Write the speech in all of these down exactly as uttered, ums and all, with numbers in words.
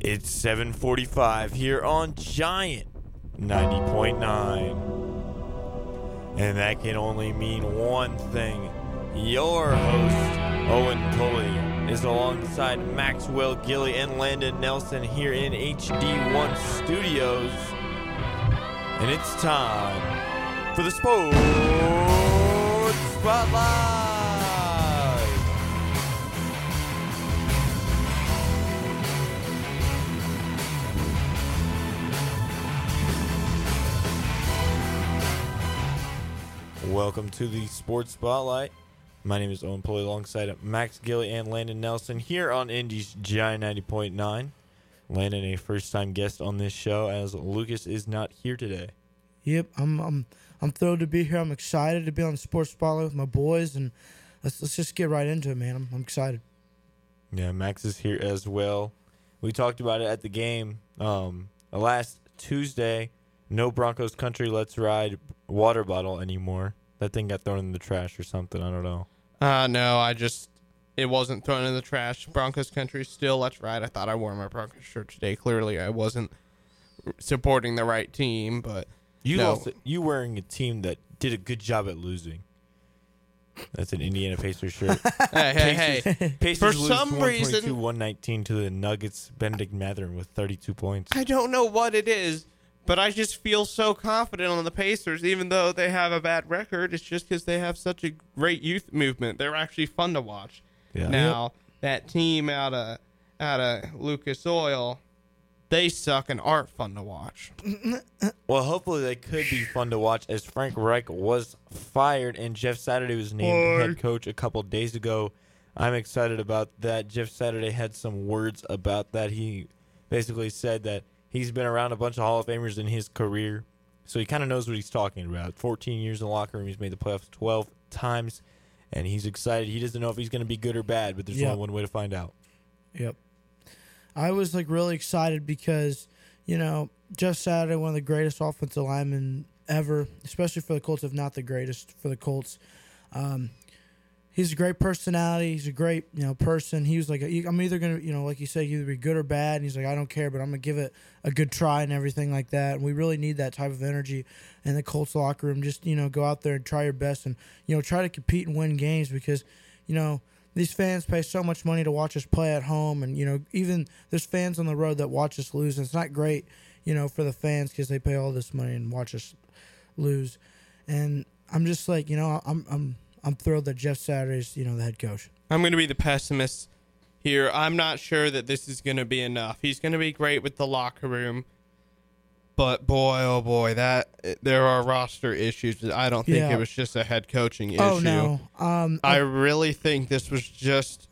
It's seven forty-five here on Giant ninety point nine. And that can only mean one thing. Your host, Owen Pulley, is alongside Maxwell Gilly and Landon Nelson here in H D one Studios. And it's time for the Sports Spotlight. Welcome to the Sports Spotlight. My name is Owen Pulley alongside Max Gilly and Landon Nelson here on Indy's Giant ninety point nine. Landon, a first-time guest on this show as Lucas is not here today. Yep, I'm I'm I'm thrilled to be here. I'm excited to be on the Sports Spotlight with my boys, and let's let's just get right into it, man. I'm I'm excited. Yeah, Max is here as well. We talked about it at the game um, last Tuesday. No Broncos Country Let's Ride water bottle anymore. That thing got thrown in the trash or something. I don't know. Uh, no, I just, it wasn't thrown in the trash. Broncos Country still Let's Ride. I thought I wore my Broncos shirt today. Clearly, I wasn't supporting the right team, but you no. lost, you wearing a team that did a good job at losing. That's an Indiana Pacers shirt. hey, hey, Pacers, hey. Pacers For lose some reason, one nineteen to the Nuggets. Benedict Mathurin with thirty-two points. I don't know what it is, but I just feel so confident on the Pacers, even though they have a bad record. It's just because they have such a great youth movement. They're actually fun to watch. Yeah. Now, that team out of out of Lucas Oil, they suck and aren't fun to watch. Well, hopefully they could be fun to watch as Frank Reich was fired and Jeff Saturday was named Boy. head coach a couple days ago. I'm excited about that. Jeff Saturday had some words about that. He basically said that he's been around a bunch of Hall of Famers in his career, so he kind of knows what he's talking about. fourteen years in the locker room. He's made the playoffs twelve times, and he's excited. He doesn't know if he's going to be good or bad, but there's Yep. only one way to find out. Yep. I was like really excited because, you know, Jeff Saturday, one of the greatest offensive linemen ever, especially for the Colts, if not the greatest for the Colts. Um, he's a great personality. He's a great, you know, person. He was like, I'm either going to, you know, like you said, either be good or bad. And he's like, I don't care, but I'm going to give it a good try and everything like that. And we really need that type of energy in the Colts locker room. Just, you know, go out there and try your best and, you know, try to compete and win games because, you know, these fans pay so much money to watch us play at home. And, you know, even there's fans on the road that watch us lose. And it's not great, you know, for the fans because they pay all this money and watch us lose. And I'm just like, you know, I'm I'm I'm thrilled that Jeff Saturday's, you know, the head coach. I'm going to be the pessimist here. I'm not sure that this is going to be enough. He's going to be great with the locker room. But boy, oh boy, that there are roster issues. I don't think Yeah. it was just a head coaching issue. Oh, no. Um, I really think this was just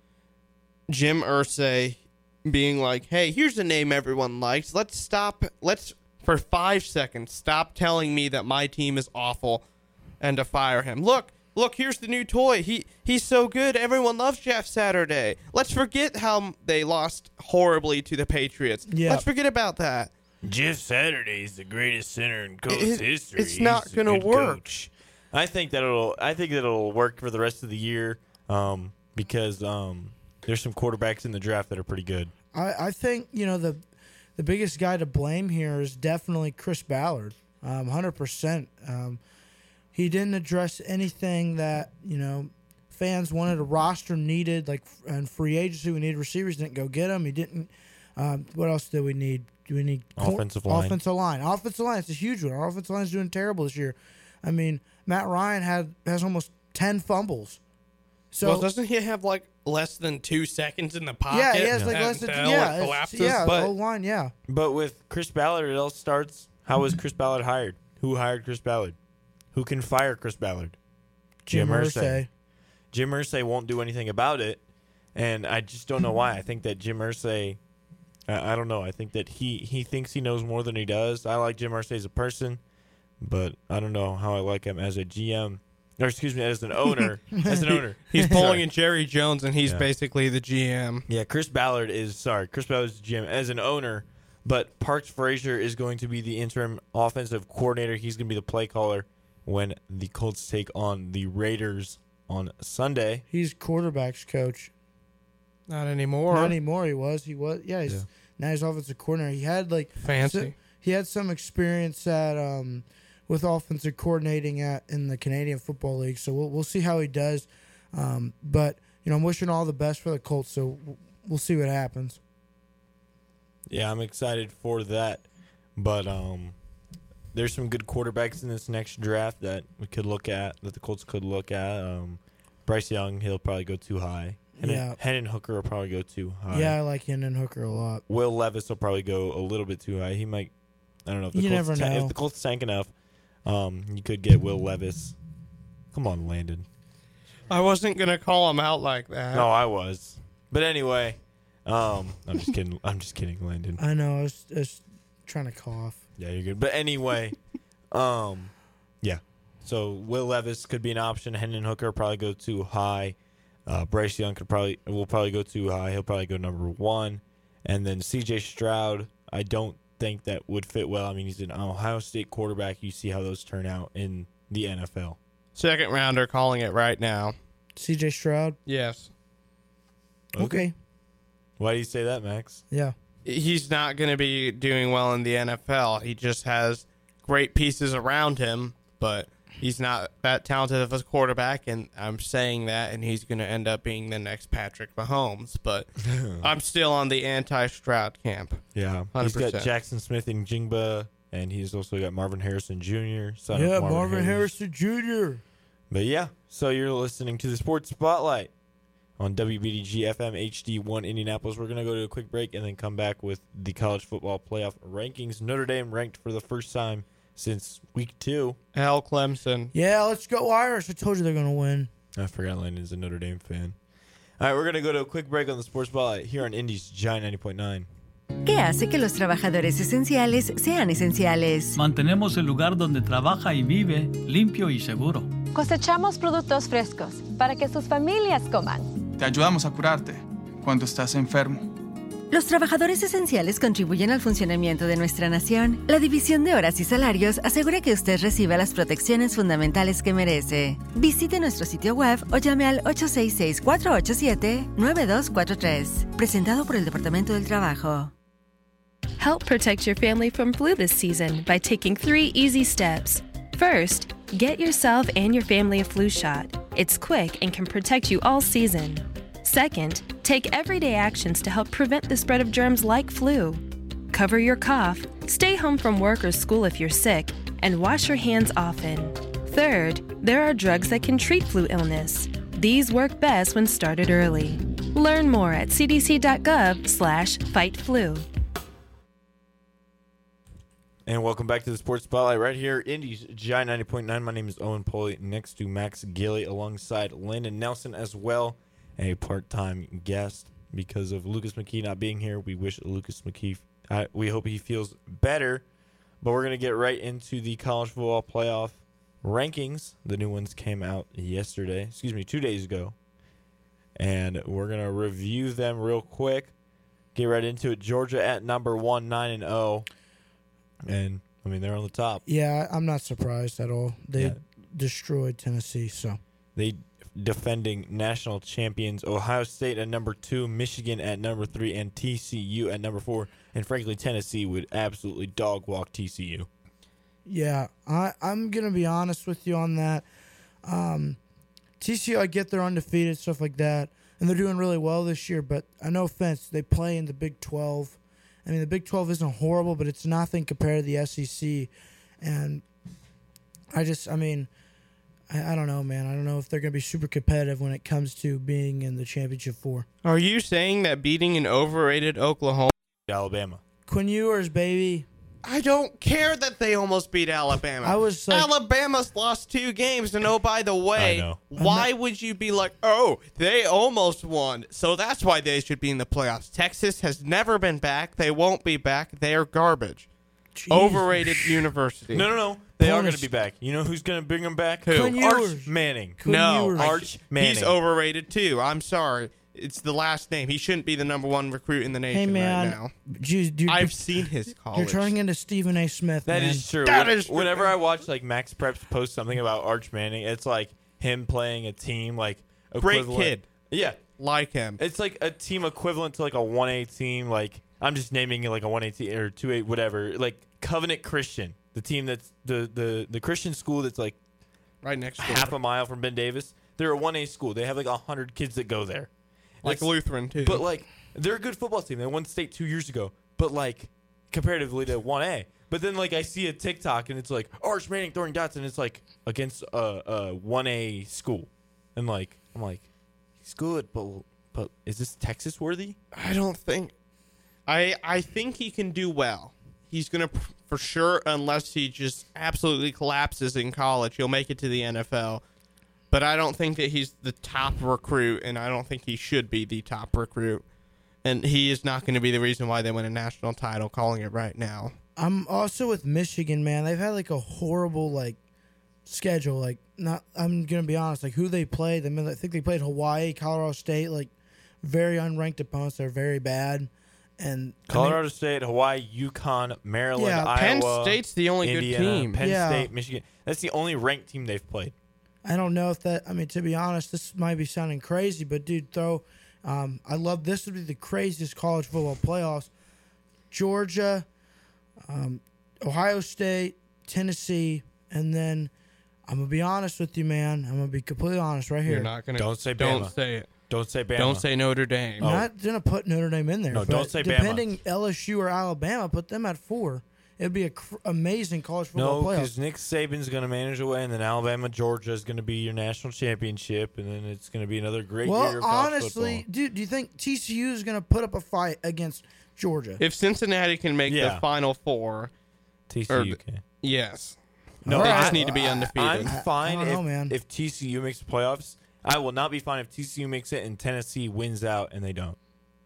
Jim Irsay being like, hey, here's a name everyone likes. Let's stop. Let's, for five seconds, stop telling me that my team is awful and to fire him. Look, look, here's the new toy. He He's so good. Everyone loves Jeff Saturday. Let's forget how they lost horribly to the Patriots. Yeah. Let's forget about that. Jeff Saturday is the greatest center in Colts It- history. it's not He's a gonna good work. coach. I think that it'll. I think that it'll work for the rest of the year, um, because um, there's some quarterbacks in the draft that are pretty good. I, I think, you know, the the biggest guy to blame here is definitely Chris Ballard, um, one hundred percent. Um, he didn't address anything that, you know, fans wanted, a roster needed, like, and free agency. We needed receivers, didn't go get them. He didn't. Um, what else do we need? Do we need Offensive line. Offensive line. Offensive line. It's a huge one. Our offensive line is doing terrible this year. I mean, Matt Ryan had has almost ten fumbles. So well, doesn't he have like less than two seconds in the pocket? yeah, he has like and less than until yeah, it it's- collapses? yeah, but- the whole line, yeah. But with Chris Ballard, it all starts. How was Chris Ballard hired? Who hired Chris Ballard? Who can fire Chris Ballard? Jim Irsay. Jim Irsay won't do anything about it, and I just don't know why. I think that Jim Irsay, I, I don't know. I think that he, he thinks he knows more than he does. I like Jim Irsay as a person, but I don't know how I like him as a G M. Or excuse me, as an owner. as an owner. He's pulling Sorry. in Jerry Jones, and he's Yeah. basically the G M. Yeah, Chris Ballard is sorry. Chris Ballard is the G M as an owner, but Parks Frazier is going to be the interim offensive coordinator. He's going to be the play caller when the Colts take on the Raiders on Sunday. He's quarterback's coach. Not anymore. Not anymore. He was. He was. Yeah. He's Yeah. Now he's offensive coordinator. He had like Fancy. so- he had some experience at um, with offensive coordinating at in the Canadian Football League. So we'll we'll see how he does. Um, but you know, I'm wishing all the best for the Colts. So we'll see what happens. Yeah, I'm excited for that. But um, there's some good quarterbacks in this next draft that we could look at, that the Colts could look at. Um, Bryce Young, he'll probably go too high. Hendon, Yeah. Hendon Hooker will probably go too high. Yeah, I like Hendon Hooker a lot. Will Levis will probably go a little bit too high. He might, I don't know. If the You Colts never ta- know. If the Colts tank enough, um, you could get Will Levis. Come on, Landon. I wasn't going to call him out like that. No, I was. But anyway, um, I'm just kidding. I'm just kidding, Landon. I know. I was, I was trying to cough. Yeah, you're good. But anyway, um, yeah. So Will Levis could be an option. Hendon Hooker probably go too high. Uh, Bryce Young could probably will probably go too high. He'll probably go number one. And then C J Stroud, I don't think that would fit well. I mean, he's an Ohio State quarterback. You see how those turn out in the N F L. Second rounder calling it right now. C J Stroud. Yes. Okay. Why do you say that, Max? Yeah. He's not going to be doing well in the N F L. He just has great pieces around him, but he's not that talented of a quarterback, and I'm saying that, and he's going to end up being the next Patrick Mahomes. But I'm still on the anti-Stroud camp. Yeah. one hundred He's got percent. Jackson Smith and Jingba, and he's also got Marvin Harrison Junior son of Yeah, Marvin Harrison Junior But yeah, so you're listening to the Sports Spotlight on W B D G F M H D one Indianapolis. We're going to go to a quick break and then come back with the college football playoff rankings. Notre Dame ranked for the first time since week two. Hell, Clemson. Yeah, let's go Irish. I told you they're going to win. I forgot Landon's a Notre Dame fan. All right, we're going to go to a quick break on the Sports Spotlight here on Indy's Giant ninety point nine. ¿Qué hace que los trabajadores esenciales sean esenciales? Mantenemos el lugar donde trabaja y vive limpio y seguro. Cosechamos productos frescos para que sus familias coman. Te ayudamos a curarte cuando estás enfermo. Los trabajadores esenciales contribuyen al funcionamiento de nuestra nación. La división de horas y salarios asegura que usted reciba las protecciones fundamentales que merece. Visite nuestro sitio web o llame al ocho seis seis, cuatro ocho siete, nueve dos cuatro tres. Presentado por el Departamento del Trabajo. Help protect your family from flu this season by taking three easy steps. First, get yourself and your family a flu shot. It's quick and can protect you all season. Second, take everyday actions to help prevent the spread of germs like flu. Cover your cough, stay home from work or school if you're sick, and wash your hands often. Third, there are drugs that can treat flu illness. These work best when started early. Learn more at cdc.gov slash fight flu. And welcome back to the Sports Spotlight right here, Indy's Giant ninety point nine. My name is Owen Poley, next to Max Gilly, alongside Landon Nelson as well, a part-time guest. Because of Lucas McKee not being here, we wish Lucas McKee, uh, we hope he feels better. But we're going to get right into the college football playoff rankings. The new ones came out yesterday, excuse me, two days ago. And we're going to review them real quick. Get right into it. Georgia at number one, nine and oh. And, I mean, they're on the top. Yeah, I'm not surprised at all. They Yeah. destroyed Tennessee, so. They defending national champions. Ohio State at number two, Michigan at number three, and T C U at number four. And, frankly, Tennessee would absolutely dog walk T C U. Yeah, I, I'm going to be honest with you on that. Um, T C U, I get they're undefeated, stuff like that, and they're doing really well this year, but I no offense, they play in the Big twelve. I mean, the Big twelve isn't horrible, but it's nothing compared to the S E C. And I just, I mean, I, I don't know, man. I don't know if they're going to be super competitive when it comes to being in the championship four. Are you saying that beating an overrated Oklahoma? Alabama. Quinn Ewers, baby. I don't care that they almost beat Alabama. I was like, Alabama's lost two games, and oh, by the way, I know. why would you be like, oh, they almost won, so that's why they should be in the playoffs? Texas has never been back. They won't be back. They are garbage. geez. Overrated university. No, no, no. They are going Punish- to be back. You know who's going to bring them back? Who? Quinn Arch Ewers. Manning. Quinn No, Ewers. Arch Manning. He's overrated too. I'm sorry. It's the last name. He shouldn't be the number one recruit in the nation Hey, man. right now. Geez, dude, I've you're, seen his college. you're turning into Stephen A. Smith, That man. is true. That When- is true. Whenever I watch like Max Preps post something about Arch Manning, it's like him playing a team like Great equivalent- kid. Yeah, like him. it's like a team equivalent to like a one A team. Like I'm just naming it like a one eighteen or two eight whatever. Like Covenant Christian, the team that's the the the Christian school that's like right next door. half a mile from Ben Davis. They're a one A school. They have like a hundred kids that go there. Like That's- Lutheran, too. But like they're a good football team. They won state two years ago. But like comparatively to one A. But then like I see a TikTok and it's like Arch Manning throwing dots and it's like against a, a one A school. And like I'm like, he's good, but but is this Texas worthy? I don't think. I I think he can do well. He's gonna for sure, unless he just absolutely collapses in college, he'll make it to the N F L. But I don't think that he's the top recruit, and I don't think he should be the top recruit. And he is not going to be the reason why they win a national title. Calling it right now. I'm also with Michigan, man. They've had like a horrible like schedule. Like, not. I'm gonna be honest. Like, who they played. I mean, I think they played Hawaii, Colorado State. Like, very unranked opponents. They're very bad. And Colorado I mean, State, Hawaii, UConn, Maryland, Yeah, Iowa, Penn State's the only Indiana, good team. Penn Yeah. State, Michigan. That's the only ranked team they've played. I don't know if that. I mean, to be honest, this might be sounding crazy, but dude, throw. Um, I love this. Would be the craziest college football playoffs. Georgia, um, Ohio State, Tennessee, and then I'm gonna be honest with you, man. I'm gonna be completely honest right here. You're not going to. Don't say Don't Bama. say it. Don't say Bama. Don't say Notre Dame. I'm not gonna put Notre Dame in there. No, but don't say Bama. depending L S U or Alabama, put them at four. It'd be a cr- amazing college football No, playoff. because Nick Saban's going to manage away, and then Alabama, Georgia is going to be your national championship, and then it's going to be another great year Well, of college honestly, football. dude, do you think T C U is gonna put up a fight against Georgia? If Cincinnati can make Yeah. the Final Four, T C or U the- can. yes. No, they I- just need to be undefeated. I'm fine I don't if, know, man. if T C U makes the playoffs. I will not be fine if T C U makes it and Tennessee wins out and they don't.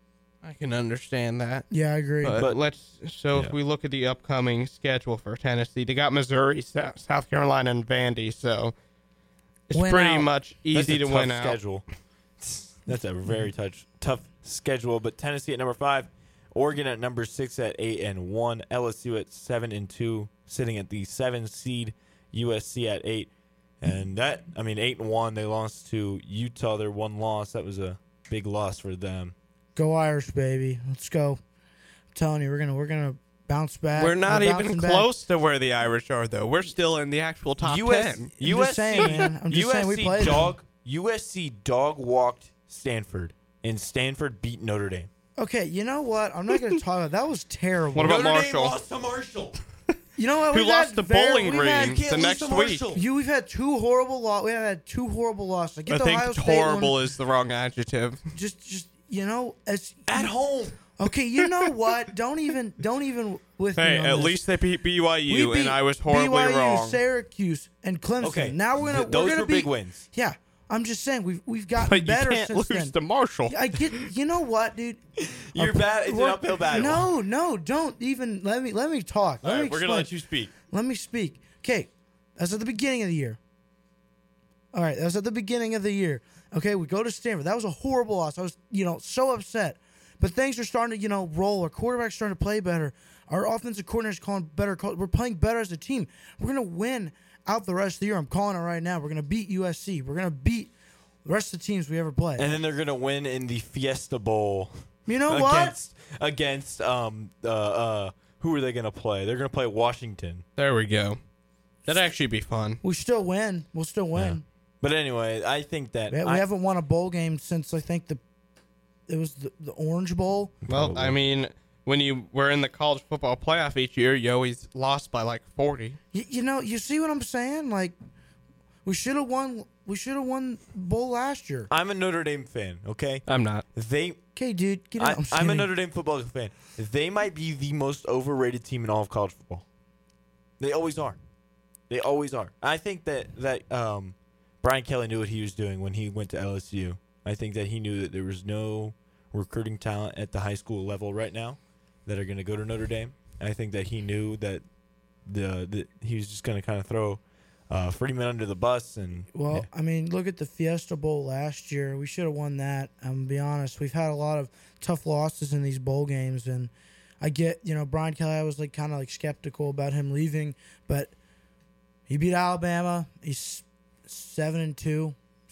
I can understand that. Yeah, I agree. But, But- let's. So Yeah. if we look at the upcoming schedule for Tennessee, they got Missouri, South South Carolina, and Vandy. So it's Win pretty out. much That's easy a to tough win out. schedule. That's a very tough, tough schedule. But Tennessee at number five, Oregon at number six at eight and one, L S U at seven and two, sitting at the seven seed, U S C at eight, and that I mean eight and one. They lost to Utah. Their one loss. That was a big loss for them. Go Irish, baby. Let's go. I'm telling you, we're gonna we're gonna bounce back. We're not We're even bouncing back. close to where the Irish are, though. We're still in the actual top U S, ten. U S C, saying, man. I'm just U S C saying we played them. dog. U S C dog walked Stanford, and Stanford beat Notre Dame. Okay, you know what? I'm not gonna talk about that. Was terrible. What about Notre Marshall? Dame lost to Marshall. You know what? Who We've lost had the very- bowling we've green had- You can't the lose next to week? Marshall. You, we've had two horrible losses. We have had two horrible losses. Like, I get the think Ohio State horrible one. is the wrong adjective. Just, just you know, as At home. okay. You know what? Don't even, don't even with me. Hey, on at this. least they beat B Y U, We beat and I was horribly B Y U, wrong. Syracuse, and Clemson. Okay, Now we're gonna th- those we're gonna were beat, big wins. Yeah, I'm just saying we've we've gotten But you better can't since lose then. to Marshall. I get. You know what, dude? You're bad. It's an We're- uphill battle. No, no, don't even let me let me talk. Let All me right, we're gonna explain. let you speak. Let me speak. Okay, that's at the beginning of the year. All right, that was at the beginning of the year. Okay, we go to Stanford. That was a horrible loss. I was, you know, so upset. But things are starting to, you know, roll. Our quarterback's starting to play better. Our offensive coordinator's calling better. Call- We're playing better as a team. We're gonna win out the rest of the year. I'm calling it right now. We're gonna beat U S C. We're gonna beat the rest of the teams we ever play. And then they're gonna win in the Fiesta Bowl. You know what? against against um uh uh who are they gonna play? They're gonna play Washington. There we go. That'd actually be fun. We still win. We'll still win. But anyway, I think that We, we I, haven't won a bowl game since I think the it was the, the Orange Bowl. Well, I mean, when you were in the college football playoff each year, you always lost by like forty. You, you know, you see what I'm saying? Like, we should have won. We should have won bowl last year. I'm a Notre Dame fan. Okay, I'm not. they. Okay, dude, get I, out. I'm, I'm a kidding. Notre Dame football fan. They might be the most overrated team in all of college football. They always are. They always are. I think that that um, Brian Kelly knew what he was doing when he went to L S U. I think that he knew that there was no recruiting talent at the high school level right now that are going to go to Notre Dame. I think that he knew that the, the he was just going to kind of throw uh, Freeman under the bus. And Well, yeah. I mean, look at the Fiesta Bowl last year. We should have won that. I'm gonna be honest. We've had a lot of tough losses in these bowl games, and I get, you know, Brian Kelly. I was like kind of like skeptical about him leaving, but he beat Alabama. He's seven and two,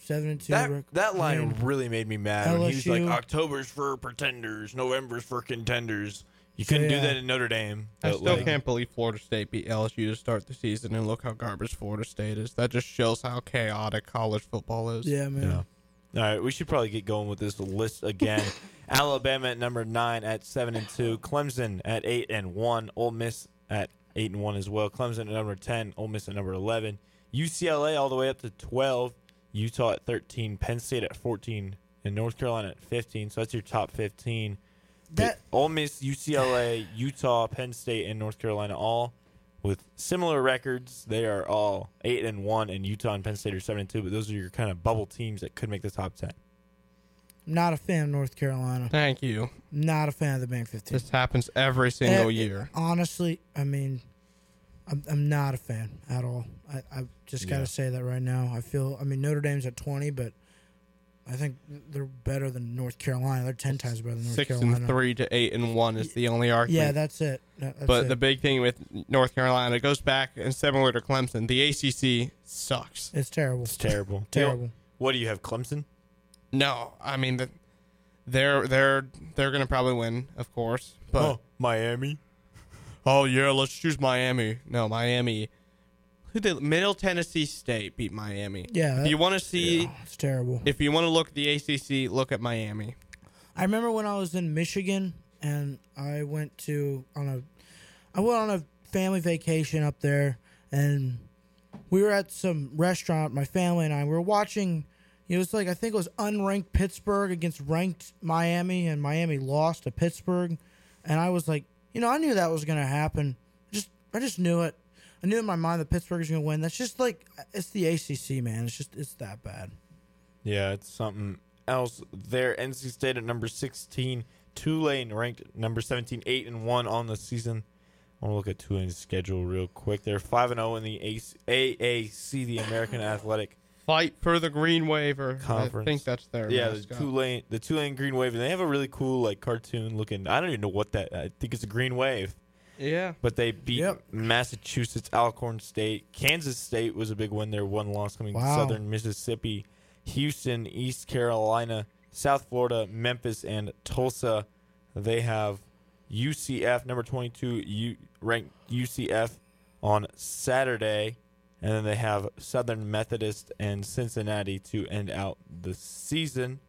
seven and two. That rec- that I line mean, really made me mad. When he was like, L S U. October's for pretenders, November's for contenders. You So, couldn't do yeah. that in Notre Dame. I but, still like, can't believe Florida State beat L S U to start the season, and look how garbage Florida State is. That just shows how chaotic college football is. Yeah, man. Yeah. All right, we should probably get going with this list again. Alabama at number nine at seven and two. Clemson at eight and one. Ole Miss at eight and one as well. Clemson at number ten. Ole Miss at number eleven. U C L A all the way up to twelve. Utah at thirteen. Penn State at fourteen. And North Carolina at fifteen. So that's your top fifteen. That But Ole Miss, U C L A, Utah, Penn State, and North Carolina all with similar records. They are all eight and one, and Utah and Penn State are seven and two. But those are your kind of bubble teams that could make the top ten. not a fan of North Carolina. Thank you. Not a fan of the Big fifteen. This happens every single Eh, year. Honestly, I mean, I'm I'm not a fan at all. I I just got to Yeah. say that right now. I feel. I mean, Notre Dame's at twenty, but I think they're better than North Carolina. They're ten times better than North Six Carolina. and three to eight and one is the only argument. Yeah, that's it. That- That's but it. the big thing with North Carolina, it goes back and similar to Clemson. The A C C sucks. it's terrible. It's terrible. Terrible. You know, what do you have, Clemson? No, I mean the, they're they're they're gonna probably win, of course. But oh, Miami. oh yeah, let's choose Miami. No, Miami. Who did Middle Tennessee State beat Miami? Yeah, If you want to see, Yeah, it's terrible. if you want to look at the A C C, look at Miami. I remember when I was in Michigan and I went to on a I went on a family vacation up there and we were at some restaurant, my family and I we were watching it was like I think it was unranked Pittsburgh against ranked Miami and Miami lost to Pittsburgh and I was like, you know, I knew that was going to happen. Just I just knew it. I knew in my mind that Pittsburgh was going to win. That's just like it's the A C C, man. It's just it's that bad. Yeah, it's something else there. N C State at number sixteen. Tulane ranked number seventeen, eight and one on the season. I want to look at Tulane's schedule real quick. They're five and zero in the A A C, the American Athletic Fight for the Green Wave, or Conference. I think that's their Yeah, the mascot. Tulane, the Tulane Green Wave, and they have a really cool like cartoon looking. I don't even know what that. I think it's a green wave. Yeah. But they beat Yep. Massachusetts, Alcorn State. Kansas State was a big win. Their one loss coming to Wow. Southern Mississippi. Houston, East Carolina, South Florida, Memphis, and Tulsa. They have U C F, number twenty-two, U, ranked U C F on Saturday. And then they have Southern Methodist and Cincinnati to end out the season.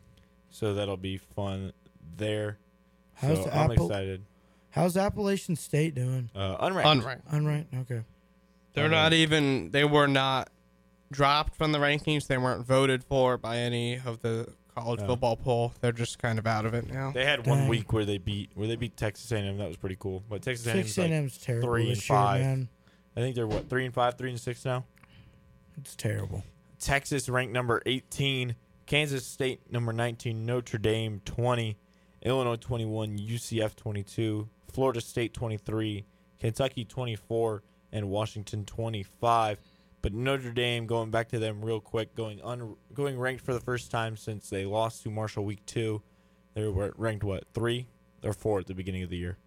So that'll be fun there. How's so the I'm Apple- excited. How's Appalachian State doing? Uh, unranked. Unranked. Unranked? Okay. They're Uh-huh. not even. They were not dropped from the rankings. They weren't voted for by any of the college No. football poll. They're just kind of out of it now. They had one Dang. week where they beat where they beat Texas A and M. That was pretty cool. But Texas A and Six M, A and like, M's terrible three and this year, five. man. I think they're what three and five, three and six now. It's terrible. Texas ranked number eighteen, Kansas State number nineteen, Notre Dame twenty, Illinois twenty-one, U C F twenty-two, Florida State twenty-three, Kentucky twenty-four, and Washington twenty-five. But Notre Dame, going back to them real quick, going un, going ranked for the first time since they lost to Marshall week two. They were ranked what three or four at the beginning of the year.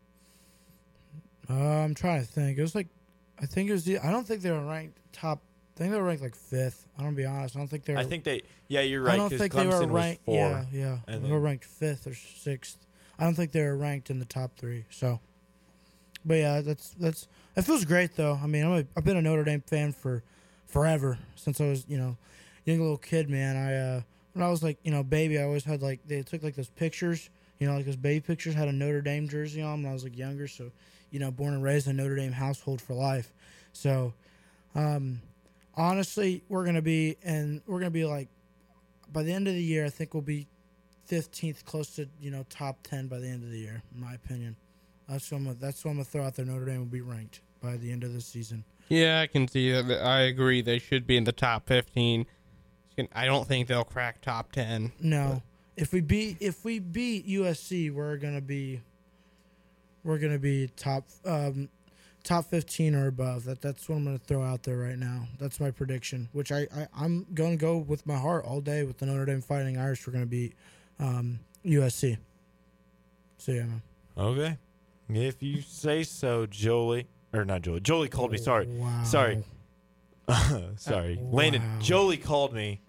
Uh, I'm trying to think. It was like, I think it was the. I don't think they were ranked top. I think they were ranked like fifth. I'm gonna be honest. I don't think they were. I think they. Yeah, you're right. I don't 'cause think Clemson they were was ranked. four. Yeah, yeah. and They then- were ranked fifth or sixth. I don't think they were ranked in the top three. So, but yeah, that's that's. It feels great though. I mean, I'm a, I've been a Notre Dame fan for forever since I was you know, young little kid. Man, I uh, when I was like you know baby, I always had like they took like those pictures. You know, like those baby pictures had a Notre Dame jersey on when I was like younger. So, you know, born and raised in a Notre Dame household for life. So, um, honestly, we're gonna be and we're gonna be like by the end of the year. I think we'll be fifteenth, close to you know top ten by the end of the year. In my opinion, that's what I'm gonna, that's what I'm gonna throw out there. Notre Dame will be ranked by the end of the season. Yeah, I can see that. I agree. They should be in the top fifteen. I don't think they'll crack top ten. No, if we beat if we beat U S C, we're gonna be we're gonna be top um, top fifteen or above. That that's what I'm gonna throw out there right now. That's my prediction, which I, I I'm gonna go with my heart all day with the Notre Dame Fighting Irish. We're gonna beat um, U S C. So yeah, man. Okay. If you say so, Jolie. Or not Jolie. Jolie called me. Sorry. Wow. Sorry. Sorry. Wow. Landon. Jolie called me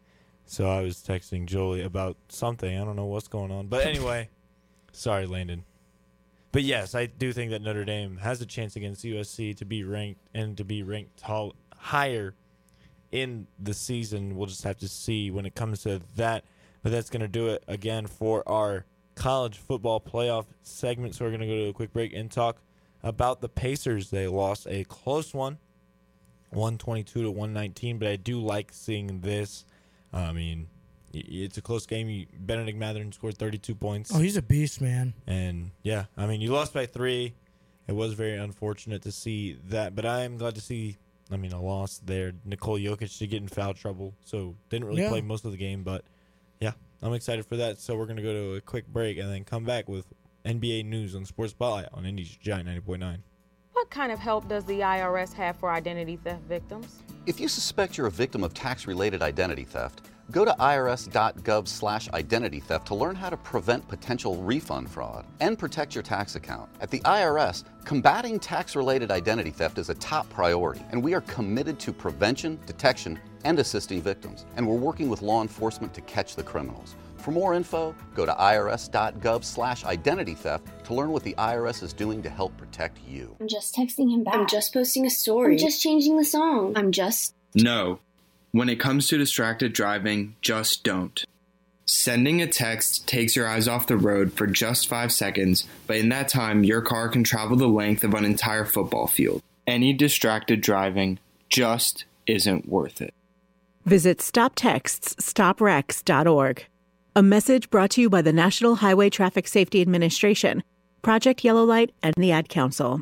So I was texting Jolie about something. I don't know what's going on. But anyway, sorry, Landon. But yes, I do think that Notre Dame has a chance against U S C to be ranked and to be ranked tall, higher in the season. We'll just have to see when it comes to that. But that's going to do it again for our college football playoff segment. So we're going to go to a quick break and talk about the Pacers. They lost a close one, one twenty-two to one nineteen. But I do like seeing this. I mean, it's a close game. Benedict Mathurin scored thirty-two points. Oh, he's a beast, man. And, yeah, I mean, you lost by three. It was very unfortunate to see that. But I am glad to see, I mean, a loss there. Nikola Jokic did get in foul trouble, so didn't really Yeah. play most of the game. But, yeah, I'm excited for that. So we're going to go to a quick break and then come back with N B A news on Sports Spotlight on Indy's Giant ninety point nine. What kind of help does the I R S have for identity theft victims? If you suspect you're a victim of tax-related identity theft, go to I R S dot gov slash identity theft to learn how to prevent potential refund fraud and protect your tax account. At the I R S, combating tax-related identity theft is a top priority, and we are committed to prevention, detection, and assisting victims. And we're working with law enforcement to catch the criminals. For more info, go to I R S dot gov slash identity theft to learn what the I R S is doing to help protect you. I'm just texting him back. I'm just posting a story. I'm just changing the song. I'm just... No. When it comes to distracted driving, just don't. Sending a text takes your eyes off the road for just five seconds, but in that time, your car can travel the length of an entire football field. Any distracted driving just isn't worth it. Visit stop texts stop wrecks dot org. A message brought to you by the National Highway Traffic Safety Administration, Project Yellow Light, and the Ad Council.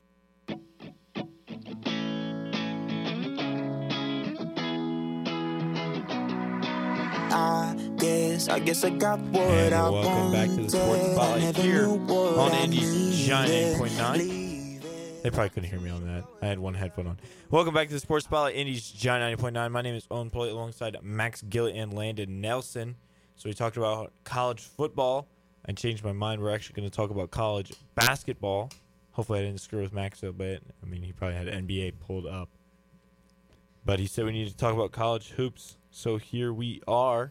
I guess, I guess I got what And I welcome back to the Sports Spotlight here on Indy's Giant eight point nine. They probably couldn't hear me on that. I had one headphone on. Welcome back to the Sports Spotlight, Indy's Giant ninety point nine. My name is Owen Pollitt alongside Max Gillett and Landon Nelson. So we talked about college football. I changed my mind. We're actually going to talk about college basketball. Hopefully I didn't screw with Max a bit. I mean, he probably had N B A pulled up. But he said we need to talk about college hoops. So here we are.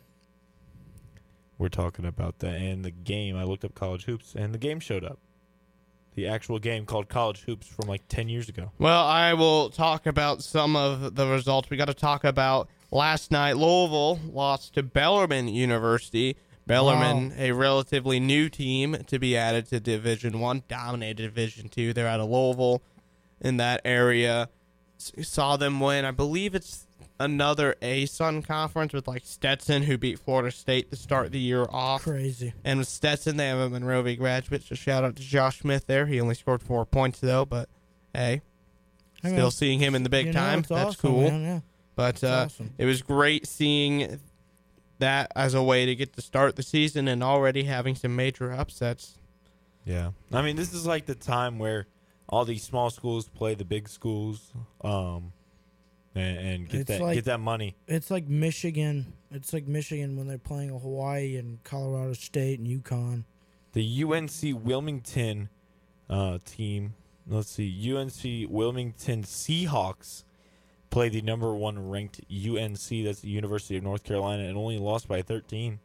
We're talking about that and the game. I looked up college hoops, and the game showed up. The actual game called College Hoops from like ten years ago. Well, I will talk about some of the results. We got to talk about last night. Louisville lost to Bellarmine University. Bellarmine, wow. A relatively new team to be added to Division One, dominated Division Two. They're out of Louisville in that area. Saw them win. I believe it's another A-Sun conference with like Stetson, who beat Florida State to start the year off. Crazy. And with Stetson, they have a Monrovia graduate, so shout out to Josh Smith there. He only scored four points, though, but hey, I mean, still seeing him in the big you know, time. That's awesome, cool. Man, yeah. But uh, awesome. It was great seeing that as a way to get to start the season and already having some major upsets. Yeah. I mean, this is like the time where all these small schools play the big schools. Um And, and get It's that like- get that money. It's like Michigan. It's like Michigan when they're playing Hawaii and Colorado State and UConn. The U N C Wilmington uh, team. Let's see. U N C Wilmington Seahawks played the number one ranked U N C. That's the University of North Carolina, and only lost by thirteen.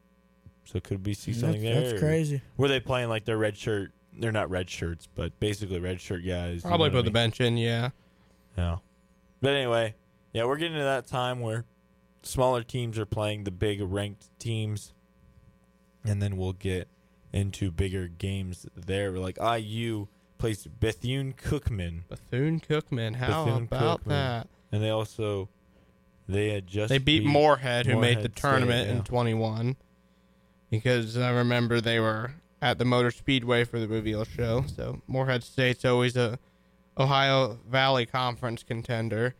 So could we see something That's- there? that's crazy. Were they playing like their red shirt? They're not red shirts, but basically red shirt guys. you Probably know what I put the mean? bench in, yeah. Yeah. But anyway, yeah, we're getting to that time where smaller teams are playing the big ranked teams, and then we'll get into bigger games there. Like I U plays Bethune-Cookman. Bethune-Cookman, how Bethune-Cookman. about that? And they also they had just They beat Moorhead, who made the Moorhead tournament State, yeah. in twenty-one. Because I remember they were at the Motor Speedway for the reveal show. So Moorhead State's always a Ohio Valley Conference contender.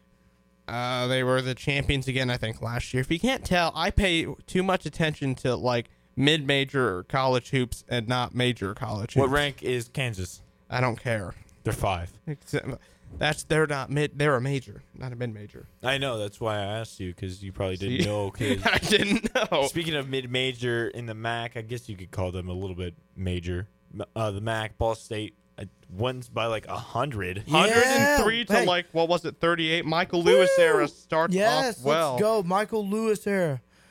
Uh, they were the champions again, I think, last year. If you can't tell, I pay too much attention to like mid-major college hoops and not major college hoops. What rank is Kansas? I don't care. They're five. Except, that's they're not mid. They're a major, not a mid-major. I know. That's why I asked you, because you probably didn't See? know. Cause I didn't know. Speaking of mid-major in the M A C, I guess you could call them a little bit major. Uh, the M A C, Ball State, uh, wins by like a hundred. one hundred three to Hey. like, what was it, thirty-eight? Michael Lewis era starts Yes, off well. let's go. Michael Lewis era.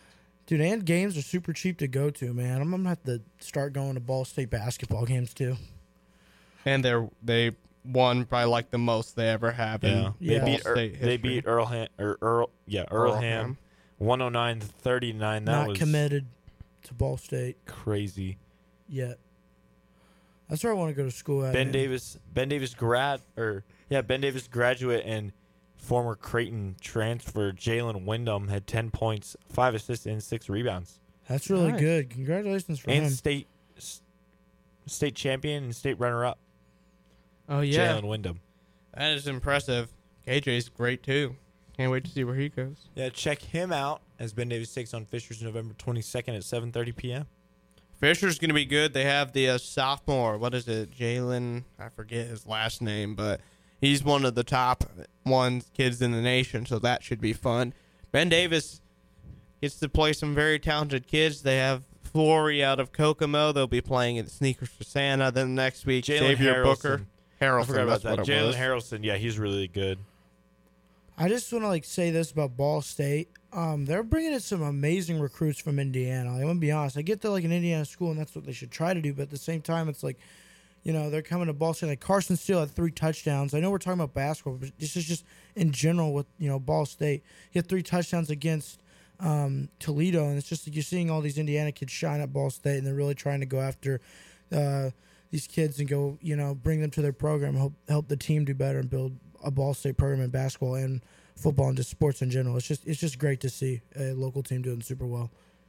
Dude, and games are super cheap to go to, man. I'm gonna have to start going to Ball State basketball games too. And they're they won by like the most they ever have. Yeah, in they Ball beat State Ear- they history. beat Earlham or Earl yeah Earlham, one oh nine to thirty-nine. That Not was committed to Ball State crazy. yet. That's where I want to go to school at. Ben man. Davis, Ben Davis grad or yeah, Ben Davis graduate and former Creighton transfer Jalen Wyndham had ten points, five assists, and six rebounds. That's really Nice. good. Congratulations for And him. state s- state champion and state runner up. Oh yeah, Jalen Wyndham. that is impressive. K J's great too. Can't wait to see where he goes. Yeah, check him out as Ben Davis takes on Fishers November twenty-second at seven thirty p.m. Fisher's going to be good. They have the uh, sophomore. What is it? Jalen. I forget his last name, but he's one of the top one kids in the nation, so that should be fun. Ben Davis gets to play some very talented kids. They have Flory out of Kokomo. They'll be playing at Sneakers for Santa. Then next week, Jalen Xavier Harrelson. Booker. Harrelson, I forgot about that's that. what it Jalen was. Harrelson, yeah, he's really good. I just want to like say this about Ball State. Um, they're bringing in some amazing recruits from Indiana. Like, I'm gonna be honest. I get they're like an Indiana school, and that's what they should try to do. But at the same time, it's like, you know, they're coming to Ball State. Like Carson Steele had three touchdowns. I know we're talking about basketball, but this is just in general with you know Ball State. He had three touchdowns against um, Toledo, and it's just like you're seeing all these Indiana kids shine at Ball State, and they're really trying to go after uh, these kids and go, you know, bring them to their program, help help the team do better, and build a Ball State program in basketball and football and just sports in general. It's just it's just great to see a local team doing super well.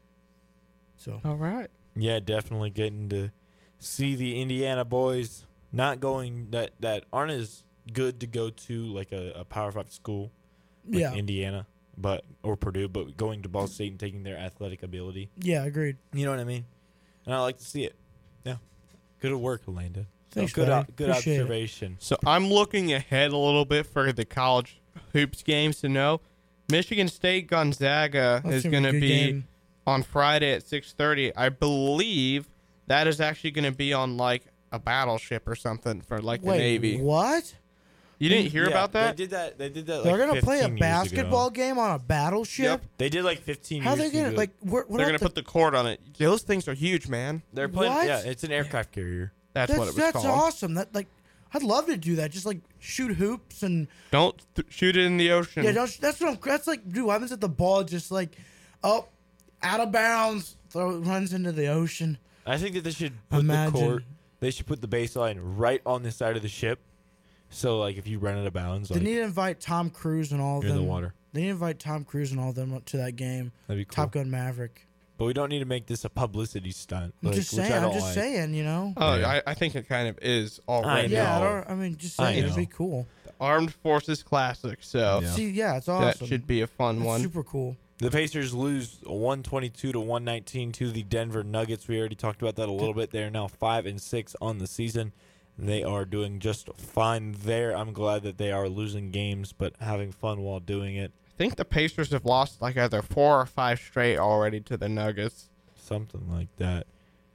So all right, Yeah, definitely getting to see the Indiana boys not going that that aren't as good to go to like a, a Power Five school, like Yeah. Indiana, but or Purdue, but going to Ball State and taking their athletic ability. yeah, agreed. You know what I mean? And I like to see it. Yeah, good work, Landon. Thanks, good, buddy. good Appreciate it. observation. So I'm looking ahead a little bit for the college hoops games to know. Michigan State Gonzaga That's is gonna going be to a good be game. on Friday at six thirty. I believe that is actually going to be on like a battleship or something for like the Wait, Navy. what? You didn't hear Yeah, about that? They did that. They did that. They're like gonna play a fifteen years basketball ago. game on a battleship? Yep. They did like fifteen. How years they gonna ago. like? Where, what They're are going to the- put the cord on it. Those things are huge, man. They're playing. What? Yeah, it's an aircraft carrier. That's, That's what it was that's called. awesome. That like, I'd love to do that. Just like shoot hoops and Don't th- shoot it in the ocean. yeah. Don't, that's what I'm. That's like, dude. What happens if the ball just like, oh, out of bounds, throw runs into the ocean? I think that they should put Imagine. the court. They should put the baseline right on the side of the ship. So like if you run out of bounds, They like, need to invite Tom Cruise and all of You're in them. the water. They need to invite Tom Cruise and all of them up to that game. that'd be cool. Top Gun Maverick. But we don't need to make this a publicity stunt. I'm like, just which I saying. I'm don't just like. saying. You know. Oh, Yeah. I, I think it kind of is I already. yeah. I, know. don't, I mean, just I saying. It'd know. be cool. Armed Forces Classic. So Yeah. See, yeah, it's that awesome. should be a fun That's one. super cool. The Pacers lose one twenty-two to one nineteen to the Denver Nuggets. We already talked about that a little bit. They are now five and six on the season. They are doing just fine there. I'm glad that they are losing games, but having fun while doing it. I think the Pacers have lost like either four or five straight already to the Nuggets. Something like that.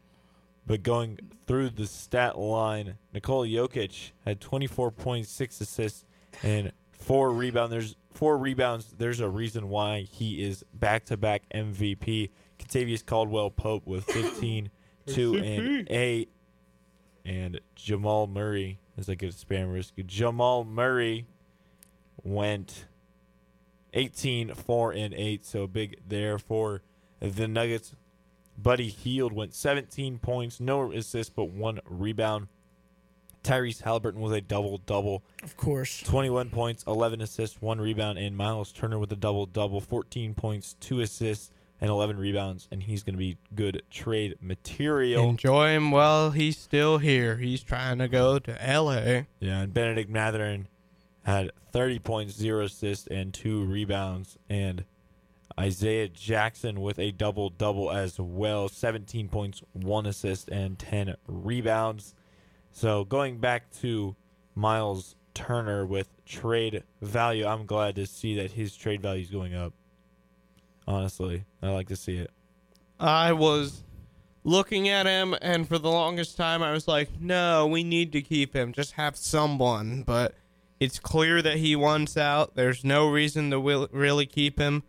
But going through the stat line, Nikola Jokic had twenty-four points, six assists, and four rebounds. There's four rebounds. There's a reason why he is back-to-back M V P. Kentavious Caldwell-Pope with fifteen, two, and eight. And Jamal Murray, as I get a spam risk, Jamal Murray went eighteen, four, and eight. So big there for the Nuggets. Buddy Hield went seventeen points, no assists, but one rebound. Tyrese Halliburton with a double-double. Of course. twenty-one points, eleven assists, one rebound. And Miles Turner with a double-double, fourteen points, two assists, and eleven rebounds. And he's going to be good trade material. Enjoy him while he's still here. He's trying to go to L A. Yeah, and Benedict Mathurin had thirty points, zero assists, and two rebounds. And Isaiah Jackson with a double-double as well, seventeen points, one assist, and ten rebounds. So going back to Miles Turner with trade value, I'm glad to see that his trade value is going up. Honestly, I like to see it. I was looking at him, and for the longest time, I was like, no, we need to keep him. Just have someone. But it's clear that he wants out. There's no reason to will- really keep him.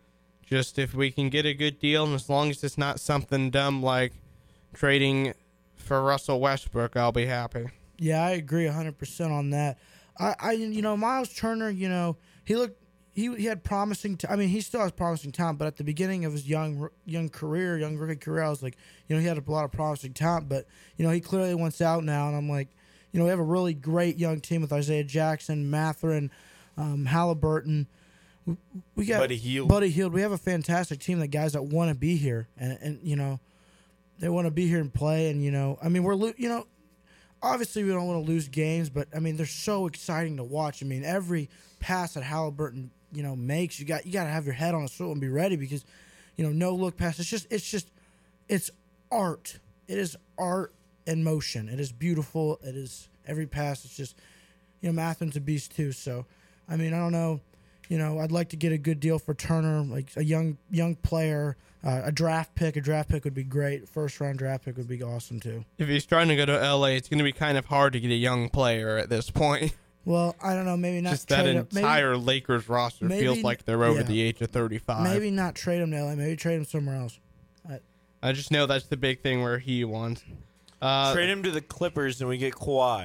Just if we can get a good deal, and as long as it's not something dumb like trading for Russell Westbrook, I'll be happy. Yeah, I agree one hundred percent on that. I, I, you know, Miles Turner, you know, he looked, he he had promising. T- I mean, he still has promising talent, but at the beginning of his young young career, young rookie career, I was like, you know, he had a lot of promising talent, but you know, he clearly wants out now, and I'm like, you know, we have a really great young team with Isaiah Jackson, Mathurin, um, Halliburton. We, we got Buddy Hield. Buddy Hield. We have a fantastic team. That guys that want to be here, and and you know, they want to be here and play, and you know, I mean, we're lo- you know. Obviously, we don't want to lose games, but I mean they're so exciting to watch. I mean, every pass that Halliburton, you know, makes, you got you got to have your head on a swivel and be ready because, you know, no look pass. It's just it's just it's art. It is art in motion. It is beautiful. It is every pass. It's just, you know, Mathurin's a beast too. So, I mean, I don't know. You know, I'd like to get a good deal for Turner, like a young young player. Uh, a draft pick, a draft pick would be great. First round draft pick would be awesome too. If he's trying to go to L A, it's going to be kind of hard to get a young player at this point. Well, I don't know. Maybe not. Just that trade him. entire maybe, Lakers roster maybe, feels like they're over yeah. the age of thirty-five. Maybe not trade him to L A. Maybe trade him somewhere else. I, I just know that's the big thing where he wants. Uh, Trade him to the Clippers and we get Kawhi.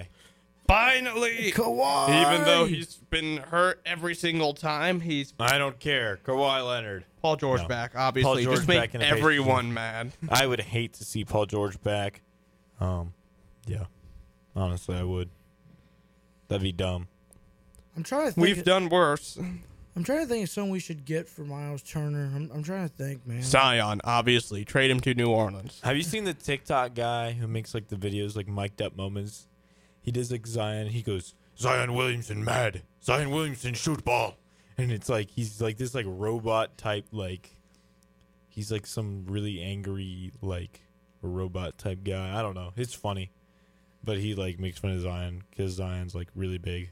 Finally, Kawhi. Even though he's been hurt every single time, he's. I don't care. Kawhi Leonard. Paul George No. back, obviously. Paul George Just make back in a everyone patient. mad. I would hate to see Paul George back. Um, yeah, honestly, I would. That'd be dumb. I'm trying to think. We've of, done worse. I'm trying to think of someone we should get for Miles Turner. I'm, I'm trying to think, man. Zion, obviously. Trade him to New Orleans. Have you seen the TikTok guy who makes like the videos, like mic'd up moments? He does like Zion. He goes, Zion Williamson mad. Zion Williamson shoot ball. And it's like, he's like this like robot type, like, he's like some really angry, like, robot type guy. I don't know. It's funny. But he like makes fun of Zion because Zion's like really big.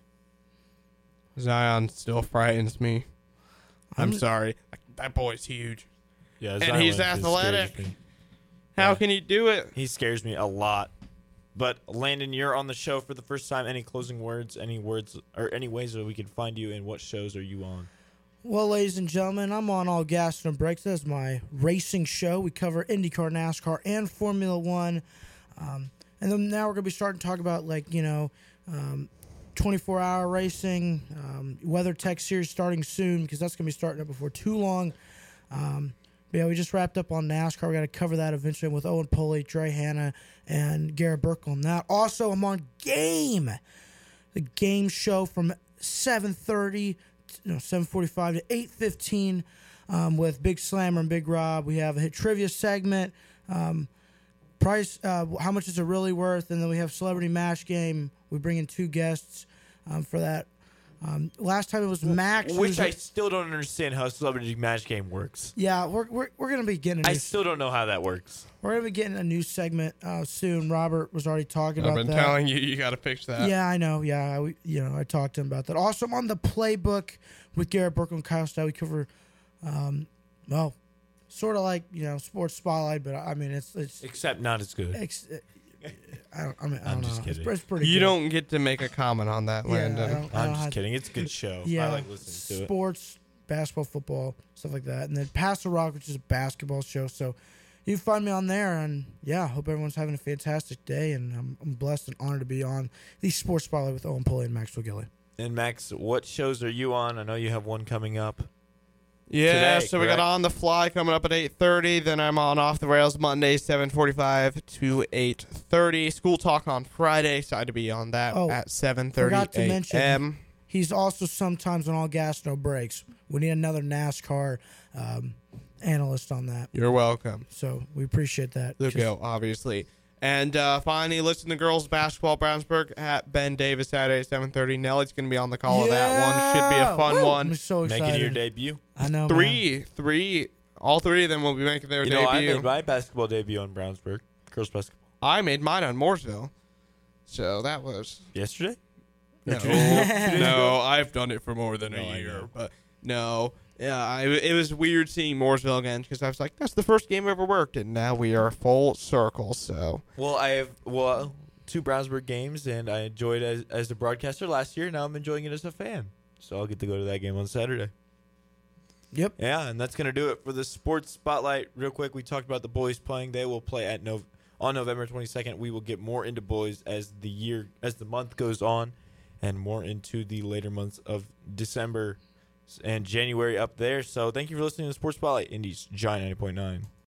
Zion still frightens me. I'm, I'm- sorry. That boy's huge. Yeah, And Zion he's Williamson athletic. scares me. How Yeah. can he do it? He scares me a lot. But Landon, you're on the show for the first time. Any closing words? Any words or any ways that we can find you? And what shows are you on? Well, ladies and gentlemen, I'm on All Gas No Brakes. That's my racing show. We cover IndyCar, NASCAR, and Formula One. Um, and then now we're going to be starting to talk about, like, you know, um, twenty-four hour racing, um, WeatherTech series starting soon because that's going to be starting up before too long. Um, but yeah, we just wrapped up on NASCAR. We got to cover that eventually with Owen Pulley, Dre Hanna, and Garrett Burke on that. Also, I'm on Game, the game show from seven thirty, no, seven forty-five to eight fifteen um, with Big Slammer and Big Rob. We have a hit trivia segment. Um, price, uh, how much is it really worth? And then we have Celebrity Match Game. We bring in two guests um, for that. Um, last time it was Max. Which who's I a- still don't understand how Celebrity Match Game works. yeah, we're we're, we're gonna be getting. A I new, still don't know how that works. we're gonna be getting a new segment uh, soon. Robert was already talking I've about been that. telling you, you got to fix that. Yeah, I know. Yeah, I, you know, I talked to him about that. Also, I'm on the Playbook with Garrett Burke and Kyle Stout. We cover, um, well, sort of like, you know, Sports Spotlight, but I mean, it's it's. Except not as good. Ex- I don't. I mean, I I'm don't just know. kidding. It's, it's pretty. You good. don't get to make a comment on that, Yeah, I Landon. don't- I I'm don't just have- kidding. It's a good show. Yeah, I like listening to it. sports, basketball, football, stuff like that, and then Pass the Rock, which is a basketball show. So you can find me on there, and yeah, hope everyone's having a fantastic day, and I'm, I'm blessed and honored to be on the Sports Spotlight with Owen Pulley and Maxwell Gilly. And Max, what shows are you on? I know you have one coming up. Yeah, Today, so we correct? got On the Fly coming up at eight thirty. Then I'm on Off the Rails Monday, seven forty-five to eight thirty. School Talk on Friday. Excited to be on that Oh, at seven thirty Forgot to mention, a.m. he's also sometimes on All Gas No Brakes. We need another NASCAR um, analyst on that. You're welcome. So we appreciate that. The Just- go, obviously. And uh, finally, listen to girls basketball Brownsburg at Ben Davis Saturday, seven thirty. Nellie's going to be on the call of that one. Should be a fun Woo! one. I'm so excited. Making your debut. I know. man. Three, three, all three of them will be making their You know, I debut. made my basketball debut on Brownsburg. Girls basketball. I made mine on Mooresville. So that was... Yesterday? No, Or two days ago? no, I've done it for more than No, a I year. know. But no, yeah, I, it was weird seeing Mooresville again because I was like, that's the first game I ever worked, and now we are full circle. So Well, I have well two Brownsburg games, and I enjoyed it as, as a broadcaster last year. Now I'm enjoying it as a fan. So I'll get to go to that game on Saturday. Yep. Yeah, and that's going to do it for the Sports Spotlight. Real quick, we talked about the boys playing. They will play at no- on November twenty-second. We will get more into boys as the year, as the month goes on, and more into the later months of December and January up there. So thank you for listening to the Sports Spotlight, Indy's Giant ninety point nine.